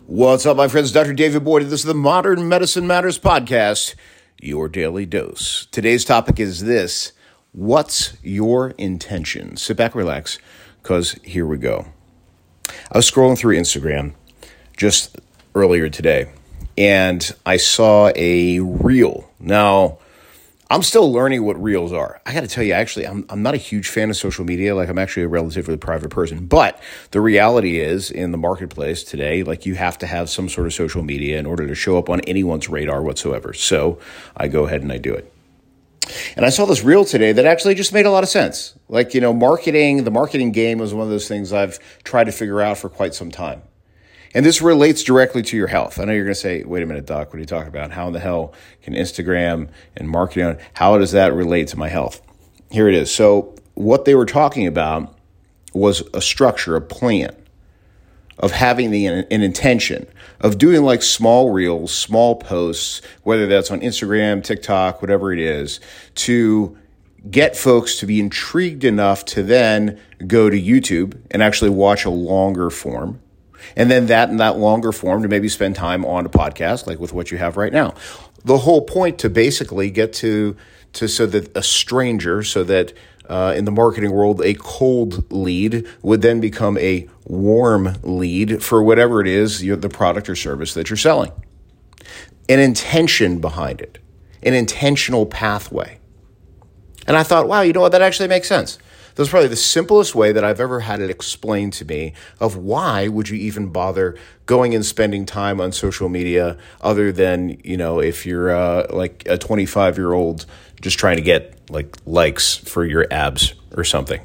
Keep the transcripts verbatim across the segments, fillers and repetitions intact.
What's up, my friends? Doctor David Boyd, and this is the Modern Medicine Matters podcast, your daily dose. Today's topic is this: what's your intention? Sit back, relax, because here we go. I was scrolling through Instagram just earlier today, and I saw a reel. Now, I'm still learning what reels are. I got to tell you, actually, I'm I'm not a huge fan of social media. Like, I'm actually a relatively private person. But the reality is, in the marketplace today, like, you have to have some sort of social media in order to show up on anyone's radar whatsoever. So I go ahead and I do it. And I saw this reel today that actually just made a lot of sense. Like, you know, marketing, the marketing game was one of those things I've tried to figure out for quite some time. And this relates directly to your health. I know you're going to say, wait a minute, Doc, what are you talking about? How in the hell can Instagram and marketing, how does that relate to my health? Here it is. So what they were talking about was a structure, a plan of having the an intention of doing like small reels, small posts, whether that's on Instagram, TikTok, whatever it is, to get folks to be intrigued enough to then go to YouTube and actually watch a longer form. And then that in that longer form to maybe spend time on a podcast like with what you have right now. The whole point to basically get to, to so that a stranger, so that uh, in the marketing world, a cold lead would then become a warm lead for whatever it is, you're, the product or service that you're selling. An intention behind it, an intentional pathway. And I thought, wow, you know what, that actually makes sense. That's probably the simplest way that I've ever had it explained to me of why would you even bother going and spending time on social media other than, you know, if you're uh, like a twenty-five-year-old just trying to get like likes for your abs or something.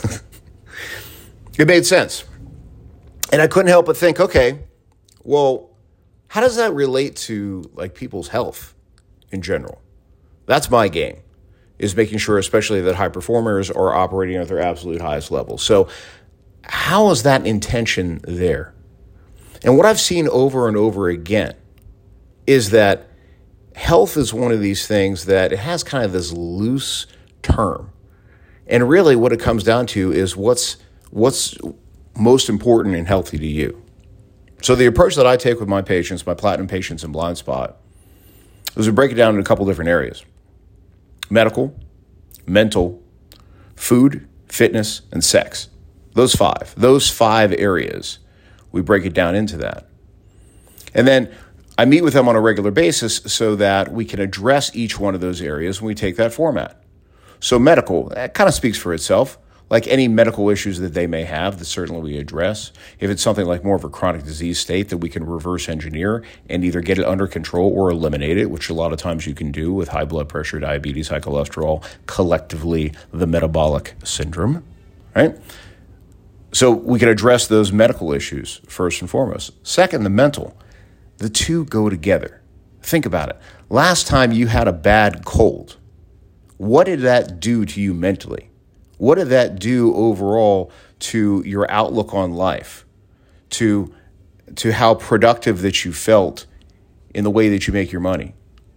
It made sense. And I couldn't help but think, okay, well, how does that relate to like people's health in general? That's my game. Is making sure, especially that high performers are operating at their absolute highest level. So how is that intention there? And what I've seen over and over again is that health is one of these things that it has kind of this loose term. And really what it comes down to is what's what's most important and healthy to you. So the approach that I take with my patients, my platinum patients in Blind Spot, is we break it down in a couple different areas. Medical, mental, food, fitness, and sex. Those five. Those five areas, we break it down into that. And then I meet with them on a regular basis so that we can address each one of those areas when we take that format. So medical, that kind of speaks for itself. Like any medical issues that they may have, that certainly we address. If it's something like more of a chronic disease state that we can reverse engineer and either get it under control or eliminate it, which a lot of times you can do with high blood pressure, diabetes, high cholesterol, collectively the metabolic syndrome, right? So we can address those medical issues first and foremost. Second, the mental. The two go together. Think about it. Last time you had a bad cold, what did that do to you mentally? What did that do overall to your outlook on life, to, to how productive that you felt in the way that you make your money?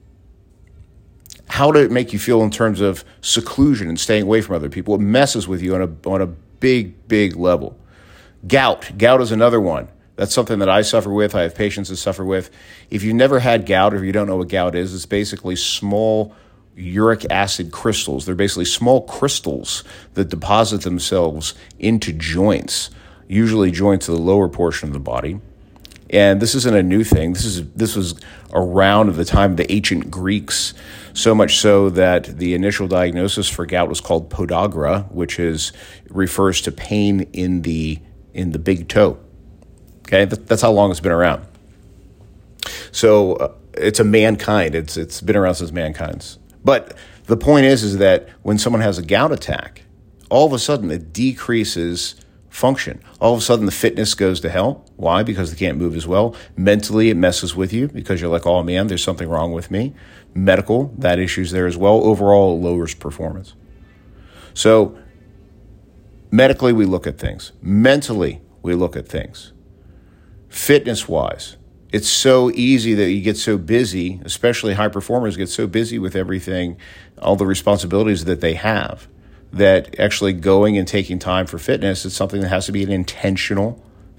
How did it make you feel in terms of seclusion and staying away from other people? It messes with you on a, on a big, big level. Gout. Gout is another one. That's something that I suffer with. I have patients that suffer with. If you've never had gout or if you don't know what gout is, it's basically small uric acid crystals. They're basically small crystals that deposit themselves into joints, usually joints of the lower portion of the body. And this isn't a new thing. This is this was around at the time of the ancient Greeks, so much so that the initial diagnosis for gout was called podagra, which is refers to pain in the in the big toe. Okay, that, that's how long it's been around. So uh, it's a mankind. It's it's been around since mankind's. But the point is, is that when someone has a gout attack, all of a sudden it decreases function. All of a sudden the fitness goes to hell. Why? Because they can't move as well. Mentally, it messes with you because you're like, oh man, there's something wrong with me. Medical, that issue's there as well. Overall, it lowers performance. So medically, we look at things. Mentally, we look at things. Fitness-wise, it's so easy that you get so busy, especially high performers get so busy with everything, all the responsibilities that they have, that actually going and taking time for fitness is something that has to be an intentional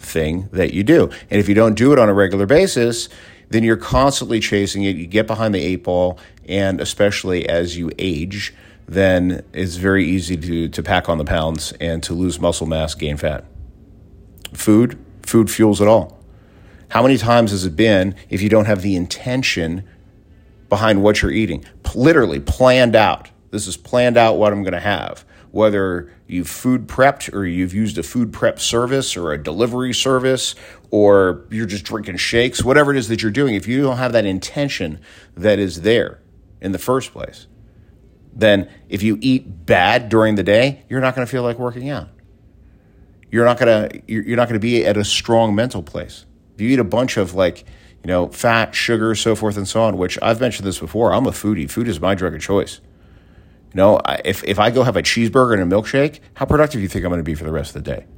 thing that you do. And if you don't do it on a regular basis, then you're constantly chasing it. You get behind the eight ball, and especially as you age, then it's very easy to, to pack on the pounds and to lose muscle mass, gain fat. Food, food fuels it all. How many times has it been, if you don't have the intention behind what you're eating, literally planned out, this is planned out what I'm going to have, whether you've food prepped or you've used a food prep service or a delivery service, or you're just drinking shakes, whatever it is that you're doing, if you don't have that intention that is there in the first place, then if you eat bad during the day, you're not going to feel like working out. You're not going to you're not going to be at a strong mental place. If you eat a bunch of like, you know, fat, sugar, so forth and so on, which I've mentioned this before, I'm a foodie. Food is my drug of choice. You know, if if I go have a cheeseburger and a milkshake, how productive do you think I'm going to be for the rest of the day?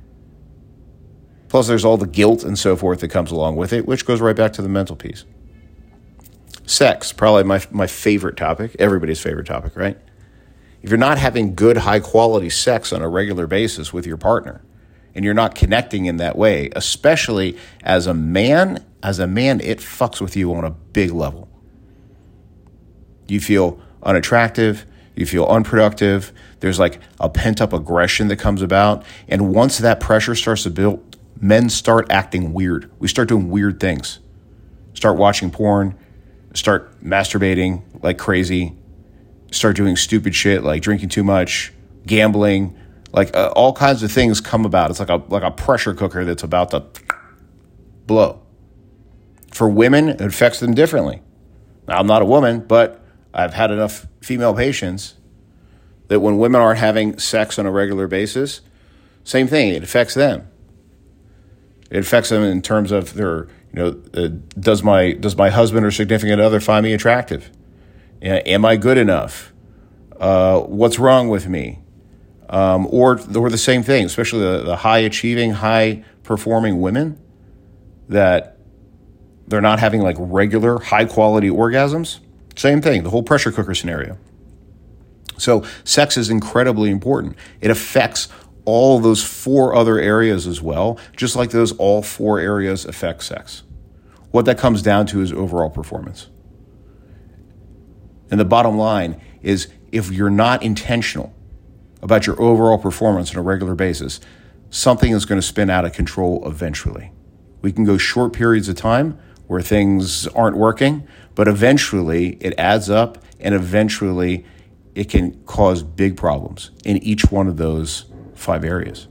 Plus, there's all the guilt and so forth that comes along with it, which goes right back to the mental piece. Sex, probably my my favorite topic, everybody's favorite topic, right? If you're not having good, high-quality sex on a regular basis with your partner, and you're not connecting in that way, especially as a man, as a man, it fucks with you on a big level. You feel unattractive, you feel unproductive, there's like a pent-up aggression that comes about, and once that pressure starts to build, men start acting weird. We start doing weird things. Start watching porn, start masturbating like crazy, start doing stupid shit like drinking too much, gambling, like uh, all kinds of things come about. It's like a like a pressure cooker that's about to blow. For women, it affects them differently. Now, I'm not a woman, but I've had enough female patients that when women aren't having sex on a regular basis, same thing, it affects them. It affects them in terms of their, you know, uh, does my does my husband or significant other find me attractive? Yeah, am I good enough? Uh, what's wrong with me? Um, or, or the same thing, especially the, the high-achieving, high-performing women, that they're not having like regular, high-quality orgasms. Same thing, the whole pressure cooker scenario. So sex is incredibly important. It affects all those four other areas as well, just like those all four areas affect sex. What that comes down to is overall performance. And the bottom line is, if you're not intentional about your overall performance on a regular basis, something is going to spin out of control eventually. We can go short periods of time where things aren't working, but eventually it adds up, and eventually it can cause big problems in each one of those five areas.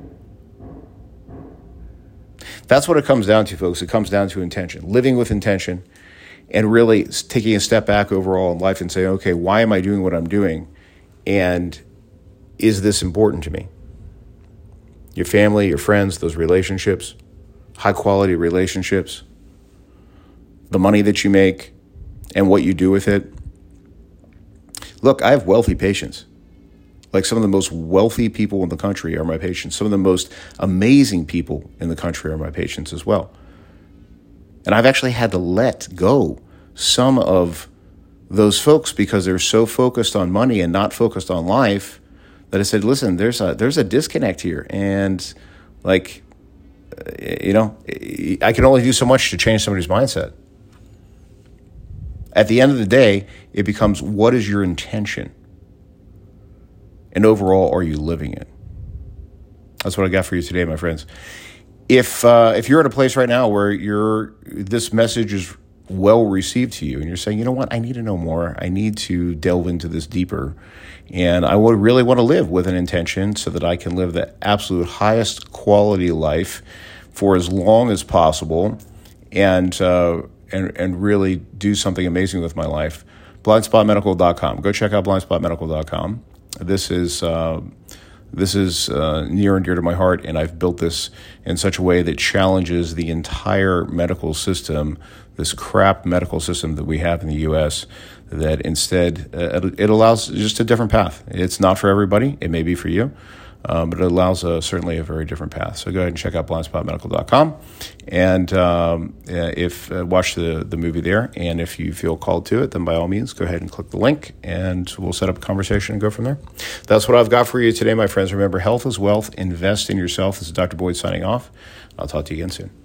That's what it comes down to, folks. It comes down to intention, living with intention, and really taking a step back overall in life and saying, okay, why am I doing what I'm doing? And is this important to me? Your family, your friends, those relationships, high quality relationships, the money that you make and what you do with it. Look, I have wealthy patients. Like, some of the most wealthy people in the country are my patients. Some of the most amazing people in the country are my patients as well. And I've actually had to let go some of those folks because they're so focused on money and not focused on life that I said, listen, there's a there's a disconnect here. And like, you know, I can only do so much to change somebody's mindset. At the end of the day, it becomes, what is your intention? And overall, are you living it? That's what I got for you today, my friends. If uh, if you're at a place right now where you're this message is well received to you, and you're saying, you know what, I need to know more. I need to delve into this deeper, and I would really want to live with an intention so that I can live the absolute highest quality life for as long as possible, and uh, and and really do something amazing with my life. blind spot medical dot com. Go check out blind spot medical dot com. This is uh, this is uh, near and dear to my heart, and I've built this in such a way that challenges the entire medical system, this crap medical system that we have in the U S, that instead uh, it allows just a different path. It's not for everybody. It may be for you. um, but it allows a, certainly a very different path. So go ahead and check out blind spot medical dot com, and um, if uh, watch the, the movie there. And if you feel called to it, then by all means, go ahead and click the link, and we'll set up a conversation and go from there. That's what I've got for you today, my friends. Remember, health is wealth. Invest in yourself. This is Doctor Boyd signing off. I'll talk to you again soon.